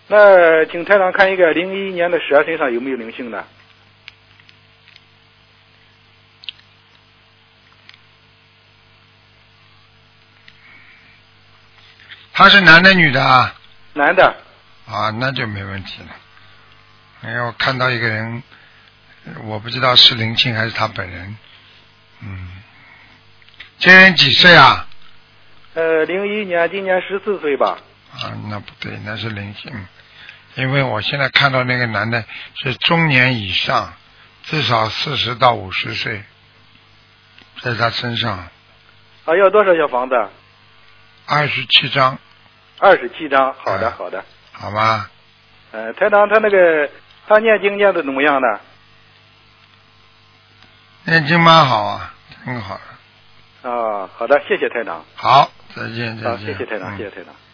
那请台长看一个01年的蛇身上有没有灵性呢？ 他是男的女的啊？ 男的。 啊，那就没问题了。因为我看到一个人，我不知道是灵性还是他本人。这人几岁啊 ？01年，今年14岁吧。 啊，那不对，那是灵性。因为我现在看到那个男的是中年以上，至少40到50岁，在他身上。 啊，要多少小房子 ？27张。 27张，好的，好的。 好吧。 台长，他念经念的怎么样呢？ 念经蛮好啊，挺好的。 好的，谢谢台长。 好，再见，再见。 好，谢谢台长，谢谢台长。